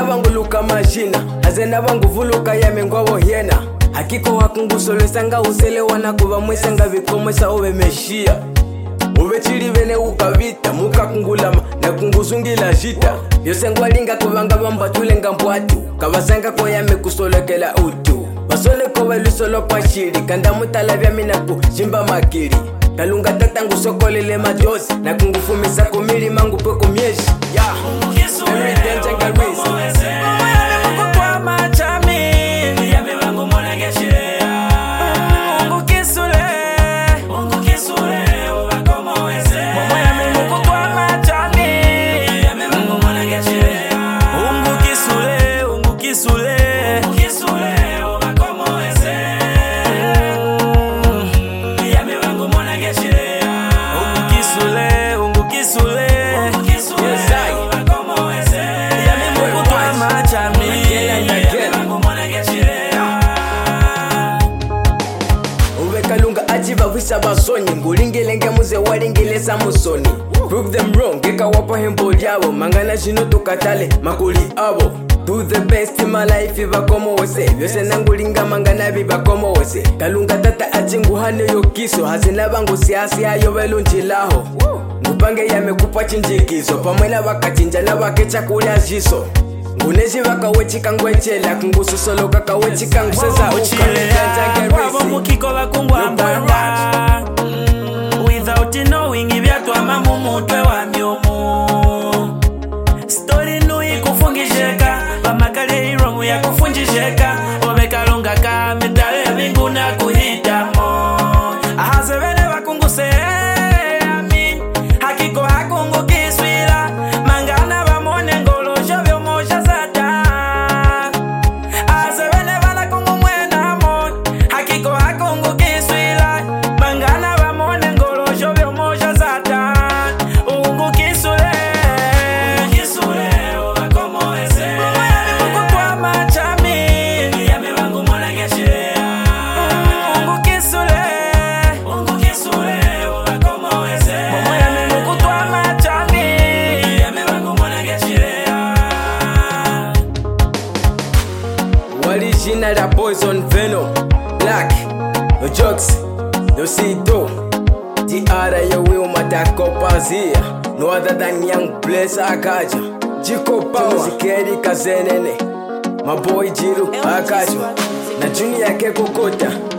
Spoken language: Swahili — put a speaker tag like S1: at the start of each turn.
S1: vangu luka mashina azena vangu vuluka yamengwavo hiena hakiko wakungusolesanga uselewana kuva mwisanga vikomwesa ove meshia uve chilivene ukavita mukakungulama na kungusungila jita yose ngwalinga kuvanga vambatulenga mbwatu kavasanga koyame kusolekela utu vasoleko valusolo pashili kanda mutala vya mina kushimba makili kalunga tatangu sokolele majosi na kungufumisa kumili mangu pweko myeshi visa basoni ngulingilenge muze walingelesa musoni prove them wrong geka wapo hembo lyavo mangana shino tukatale makuli avo do the best in my life vakomo wose vyose nangulinga mangana vivakomo wose kalunga tata achinguhane yokiso hazina vangu siasi ayo velunjilaho ngupange yamekupa chinjikizo pamwena vakachinja na vakecha kulya jiso nguneshi vakawechika ngwechela kungususolo kakawechika nguseza
S2: ukalekanjagerisi mukiko vakungwambanga without knowing ivyatwama mumutwe wa myomu story nui kufungisheka vamakale iromu ya kufunjisheka ovekalunga kamitale vinguna kuhitamo ahazevene vakunguse ami hakiko hakungukiswila mangana vamone ngolosho vyomosha zata ahazevene valakungu hakiko hakungukiswila mangana vamone ngolosho vyomosha zata ungukisule uvakomoese moyani mukutwa machami yame vangu monangeshea ungukisule uvakomoese moyani mukutwa machami yame vangu monangeshea
S1: Original da Poison Venom Black no jokes no Cito Tiara yo will matako pazia no other than Young Bless Akaja Jiko Power Zikeri Kazenene my boy Jiru Akaja na Junior Kekokota